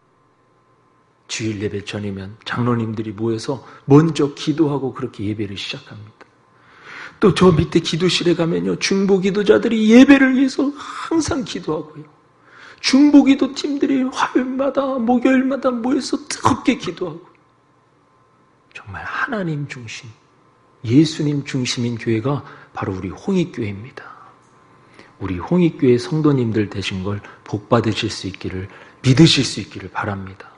주일 예배 전이면 장로님들이 모여서 먼저 기도하고 그렇게 예배를 시작합니다. 또 저 밑에 기도실에 가면요, 중보 기도자들이 예배를 위해서 항상 기도하고요. 중보 기도 팀들이 화요일마다 목요일마다 모여서 뜨겁게 기도하고 정말 하나님 중심, 예수님 중심인 교회가 바로 우리 홍익교회입니다. 우리 홍익교회 성도님들 되신 걸 복 받으실 수 있기를 믿으실 수 있기를 바랍니다.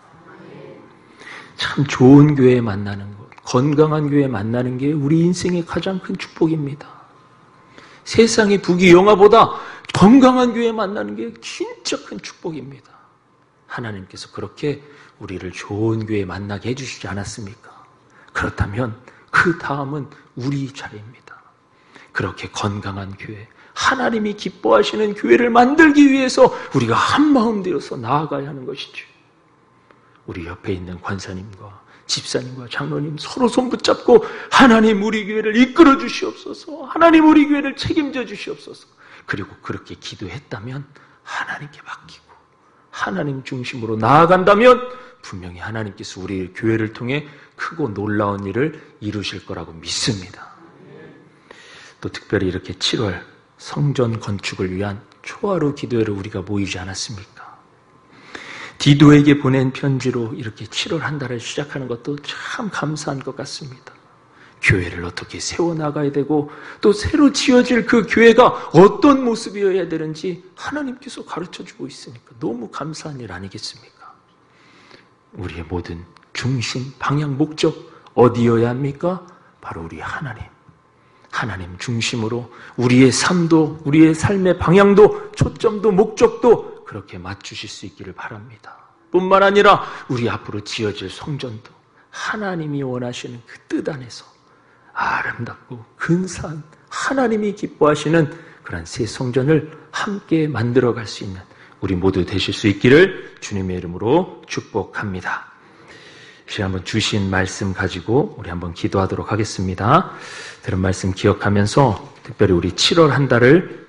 참 좋은 교회 만나는 것, 건강한 교회 만나는 게 우리 인생의 가장 큰 축복입니다. 세상의 부귀 영화보다 건강한 교회 만나는 게 진짜 큰 축복입니다. 하나님께서 그렇게 우리를 좋은 교회 만나게 해주시지 않았습니까? 그렇다면 그 다음은 우리 차례입니다. 그렇게 건강한 교회, 하나님이 기뻐하시는 교회를 만들기 위해서 우리가 한마음 되어서 나아가야 하는 것이죠. 우리 옆에 있는 권사님과 집사님과 장로님 서로 손 붙잡고 하나님 우리 교회를 이끌어 주시옵소서, 하나님 우리 교회를 책임져 주시옵소서. 그리고 그렇게 기도했다면 하나님께 맡기고 하나님 중심으로 나아간다면 분명히 하나님께서 우리 교회를 통해 크고 놀라운 일을 이루실 거라고 믿습니다. 또 특별히 이렇게 칠월 성전 건축을 위한 초하루 기도회를 우리가 모이지 않았습니까? 디도에게 보낸 편지로 이렇게 칠월 한 달을 시작하는 것도 참 감사한 것 같습니다. 교회를 어떻게 세워나가야 되고 또 새로 지어질 그 교회가 어떤 모습이어야 되는지 하나님께서 가르쳐주고 있으니까 너무 감사한 일 아니겠습니까? 우리의 모든 중심, 방향, 목적 어디여야 합니까? 바로 우리 하나님. 하나님 중심으로 우리의 삶도, 우리의 삶의 방향도, 초점도, 목적도 그렇게 맞추실 수 있기를 바랍니다. 뿐만 아니라 우리 앞으로 지어질 성전도 하나님이 원하시는 그 뜻 안에서 아름답고 근사한 하나님이 기뻐하시는 그런 새 성전을 함께 만들어갈 수 있는 우리 모두 되실 수 있기를 주님의 이름으로 축복합니다. 혹시 한번 주신 말씀 가지고 우리 한번 기도하도록 하겠습니다. 들은 말씀 기억하면서 특별히 우리 칠월 한 달을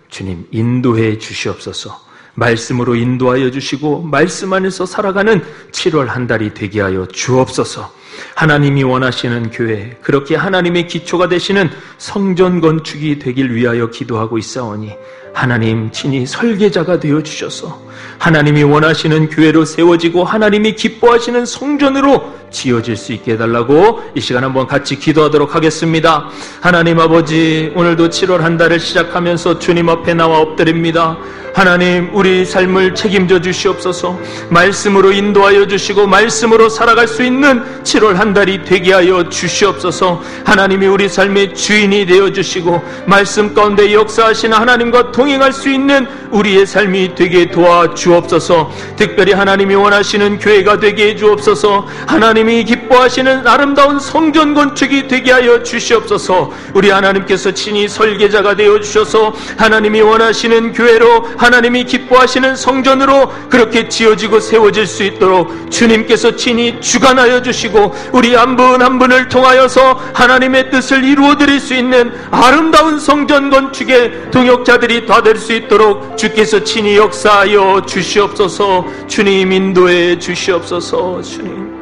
주님 인도해 주시옵소서. 말씀으로 인도하여 주시고 말씀 안에서 살아가는 칠월 한 달이 되게 하여 주옵소서. 하나님이 원하시는 교회, 그렇게 하나님의 기초가 되시는 성전 건축이 되길 위하여 기도하고 있사오니 하나님 친히 설계자가 되어 주셔서 하나님이 원하시는 교회로 세워지고 하나님이 기뻐하시는 성전으로 지어질 수 있게 해달라고 이 시간 한번 같이 기도하도록 하겠습니다. 하나님 아버지, 오늘도 칠월 한 달을 시작하면서 주님 앞에 나와 엎드립니다. 하나님, 우리 삶을 책임져 주시옵소서. 말씀으로 인도하여 주시고 말씀으로 살아갈 수 있는 칠월 한 달이 되게 하여 주시옵소서. 하나님이 우리 삶의 주인이 되어 주시고 말씀 가운데 역사하시는 하나님과 동행할 수 있는 우리의 삶이 되게 도와주옵소서. 특별히 하나님이 원하시는 교회가 되게 해주옵소서. 하나님이 기뻐하시는 아름다운 성전 건축이 되게 하여 주시옵소서. 우리 하나님께서 친히 설계자가 되어 주셔서 하나님이 원하시는 교회로, 하나님이 기뻐하시는 성전으로 그렇게 지어지고 세워질 수 있도록 주님께서 친히 주관하여 주시고 우리 한 분 한 분을 통하여서 하나님의 뜻을 이루어드릴 수 있는 아름다운 성전 건축의 동역자들이 다 될 수 있도록 주께서 친히 역사하여 주시옵소서. 주님 인도해 주시옵소서. 주님,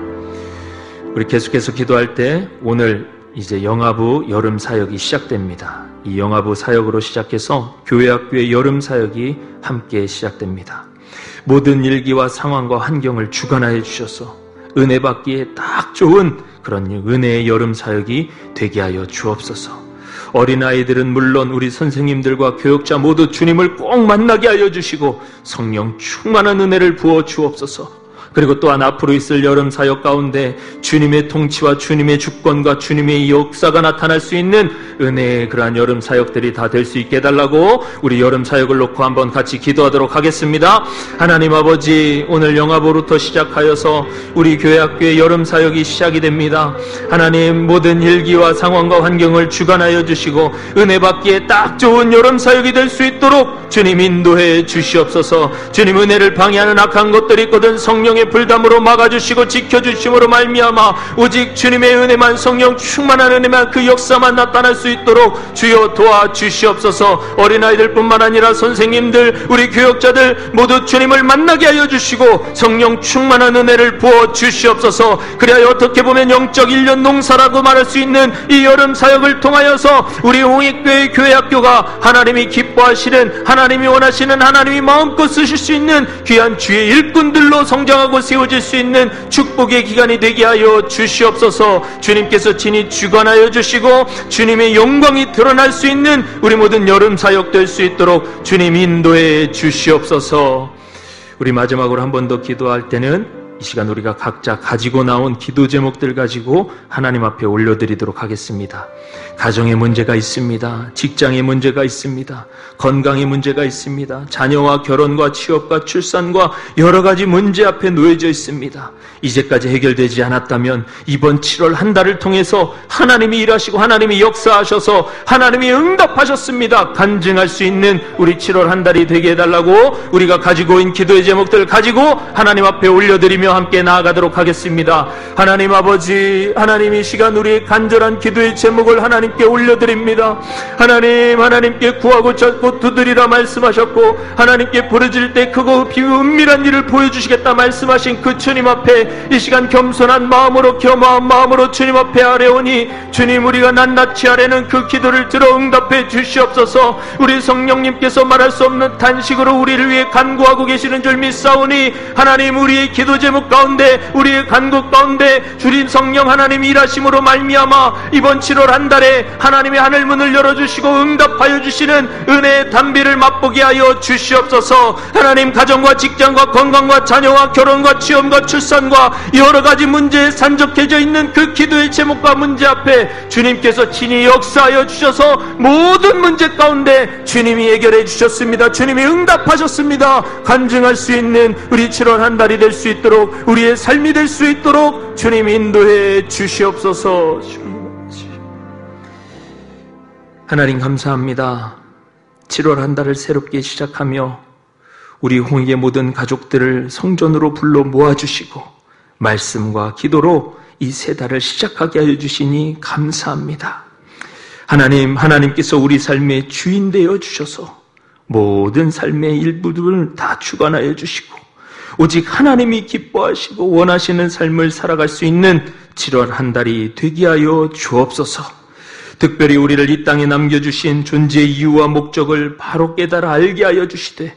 우리 계속해서 기도할 때 오늘 이제 영아부 여름 사역이 시작됩니다. 이 영아부 사역으로 시작해서 교회학교의 여름 사역이 함께 시작됩니다. 모든 일기와 상황과 환경을 주관하여 주셔서 은혜 받기에 딱 좋은 그런 은혜의 여름 사역이 되게 하여 주옵소서. 어린아이들은 물론 우리 선생님들과 교역자 모두 주님을 꼭 만나게 하여 주시고 성령 충만한 은혜를 부어 주옵소서. 그리고 또한 앞으로 있을 여름 사역 가운데 주님의 통치와 주님의 주권과 주님의 역사가 나타날 수 있는 은혜의 그러한 여름 사역들이 다 될 수 있게 해달라고 우리 여름 사역을 놓고 한번 같이 기도하도록 하겠습니다. 하나님 아버지, 오늘 영아부부터 시작하여서 우리 교회학교의 여름 사역이 시작이 됩니다. 하나님, 모든 일기와 상황과 환경을 주관하여 주시고 은혜 받기에 딱 좋은 여름 사역이 될 수 있도록 주님 인도해 주시옵소서. 주님, 은혜를 방해하는 악한 것들이 있거든 성령의 불담으로 막아주시고 지켜주심으로 말미암아 오직 주님의 은혜만, 성령 충만한 은혜만, 그 역사만 나타날 수 있도록 주여 도와주시옵소서. 어린아이들 뿐만 아니라 선생님들, 우리 교역자들 모두 주님을 만나게 하여 주시고 성령 충만한 은혜를 부어 주시옵소서. 그래야 어떻게 보면 영적 일 년 농사라고 말할 수 있는 이 여름 사역을 통하여서 우리 홍익교회 교회학교가 하나님이 기뻐하시는, 하나님이 원하시는, 하나님이 마음껏 쓰실 수 있는 귀한 주의 일꾼들로 성장하고 세워질 수 있는 축복의 기간이 되게 하여 주시옵소서. 주님께서 친히 주관하여 주시고 주님의 영광이 드러날 수 있는 우리 모든 여름 사역 될 수 있도록 주님 인도해 주시옵소서. 우리 마지막으로 한 번 더 기도할 때는 이 시간 우리가 각자 가지고 나온 기도 제목들 가지고 하나님 앞에 올려드리도록 하겠습니다. 가정에 문제가 있습니다. 직장에 문제가 있습니다. 건강에 문제가 있습니다. 자녀와 결혼과 취업과 출산과 여러 가지 문제 앞에 놓여져 있습니다. 이제까지 해결되지 않았다면 이번 칠월 한 달을 통해서 하나님이 일하시고 하나님이 역사하셔서 하나님이 응답하셨습니다. 간증할 수 있는 우리 칠월 한 달이 되게 해달라고 우리가 가지고 있는 기도의 제목들 가지고 하나님 앞에 올려드리며 함께 나아가도록 하겠습니다. 하나님 아버지, 하나님 이 시간 우리의 간절한 기도의 제목을 하나님께 올려드립니다. 하나님, 하나님께 구하고 찾고 두드리라 말씀하셨고 하나님께 부르짖을 때 크고 은밀한 일을 보여주시겠다 말씀하신 그 주님 앞에 이 시간 겸손한 마음으로, 겸허한 마음으로 주님 앞에 아뢰오니 주님, 우리가 낱낱이 아뢰는 그 기도를 들어 응답해 주시옵소서. 우리 성령님께서 말할 수 없는 단식으로 우리를 위해 간구하고 계시는 줄 믿사오니 하나님, 우리의 기도 제목 가운데, 우리의 간구 가운데 주님 성령 하나님 일하심으로 말미암아 이번 칠월 한 달에 하나님의 하늘 문을 열어주시고 응답하여 주시는 은혜의 단비를 맛보게 하여 주시옵소서. 하나님, 가정과 직장과 건강과 자녀와 결혼과 취업과 출산과 여러 가지 문제에 산적해져 있는 그 기도의 제목과 문제 앞에 주님께서 친히 역사하여 주셔서 모든 문제 가운데 주님이 해결해 주셨습니다. 주님이 응답하셨습니다. 간증할 수 있는 우리 칠월 한 달이 될 수 있도록, 우리의 삶이 될 수 있도록 주님 인도해 주시옵소서. 하나님 감사합니다. 칠월 한 달을 새롭게 시작하며 우리 홍익의 모든 가족들을 성전으로 불러 모아주시고 말씀과 기도로 이 세 달을 시작하게 하여 주시니 감사합니다. 하나님, 하나님께서 우리 삶의 주인 되어 주셔서 모든 삶의 일부분을 다 주관하여 주시고 오직 하나님이 기뻐하시고 원하시는 삶을 살아갈 수 있는 칠월 한 달이 되게 하여 주옵소서. 특별히 우리를 이 땅에 남겨주신 존재의 이유와 목적을 바로 깨달아 알게 하여 주시되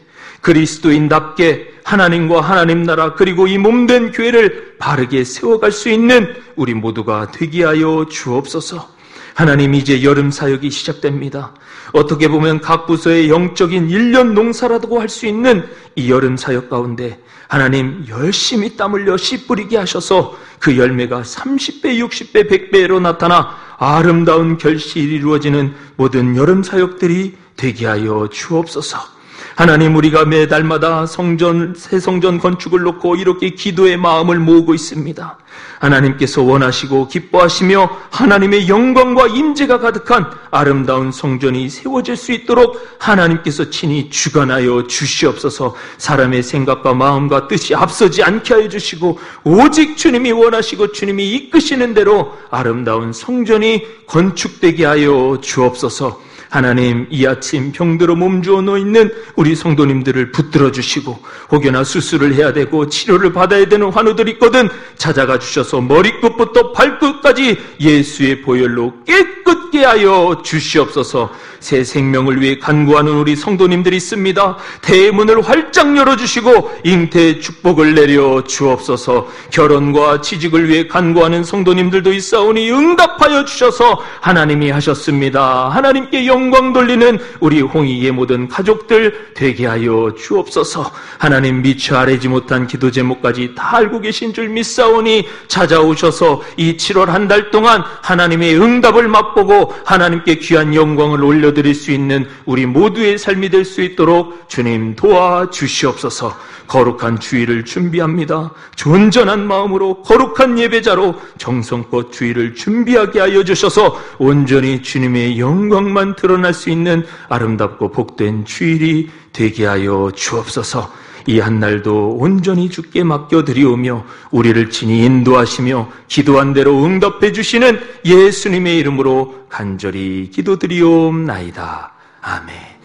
그리스도인답게 하나님과 하나님 나라 그리고 이 몸된 교회를 바르게 세워갈 수 있는 우리 모두가 되게 하여 주옵소서. 하나님, 이제 여름 사역이 시작됩니다. 어떻게 보면 각 부서의 영적인 일 년 농사라고 할 수 있는 이 여름 사역 가운데 하나님 열심히 땀 흘려 씨 뿌리게 하셔서 그 열매가 삼십 배, 육십 배, 백 배로 나타나 아름다운 결실이 이루어지는 모든 여름 사역들이 되게 하여 주옵소서. 하나님, 우리가 매달마다 성전, 새 성전 건축을 놓고 이렇게 기도의 마음을 모으고 있습니다. 하나님께서 원하시고 기뻐하시며 하나님의 영광과 임재가 가득한 아름다운 성전이 세워질 수 있도록 하나님께서 친히 주관하여 주시옵소서. 사람의 생각과 마음과 뜻이 앞서지 않게 하여 주시고 오직 주님이 원하시고 주님이 이끄시는 대로 아름다운 성전이 건축되게 하여 주옵소서. 하나님, 이 아침 병들어 몸주어 놓여있는 우리 성도님들을 붙들어 주시고 혹여나 수술을 해야 되고 치료를 받아야 되는 환우들이 있거든 찾아가 주셔서 머리끝부터 발끝까지 예수의 보혈로 깨끗게 하여 주시옵소서. 새 생명을 위해 간구하는 우리 성도님들이 있습니다. 대문을 활짝 열어주시고 잉태의 축복을 내려 주옵소서. 결혼과 취직을 위해 간구하는 성도님들도 있사오니 응답하여 주셔서 하나님이 하셨습니다. 하나님께 영광 돌리는 우리 홍익의 모든 가족들 되게 하여 주옵소서. 하나님, 미처 아뢰지 못한 기도 제목까지 다 알고 계신 줄 믿사오니 찾아오셔서 이 칠월 한 달 동안 하나님의 응답을 맛보고 하나님께 귀한 영광을 올려드릴 수 있는 우리 모두의 삶이 될 수 있도록 주님 도와주시옵소서. 거룩한 주일을 준비합니다. 온전한 마음으로 거룩한 예배자로 정성껏 주일을 준비하게 하여 주셔서 온전히 주님의 영광만 드러날 수 있는 아름답고 복된 주일이 되게 하여 주옵소서. 이 한날도 온전히 주께 맡겨드리오며 우리를 친히 인도하시며 기도한 대로 응답해 주시는 예수님의 이름으로 간절히 기도드리옵나이다. 아멘.